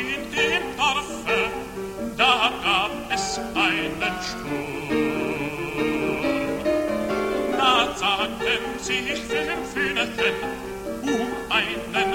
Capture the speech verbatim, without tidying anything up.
in dem Dorfe, da gab es einen Sturm. Da sagten sich fünf Hühnerchen um einen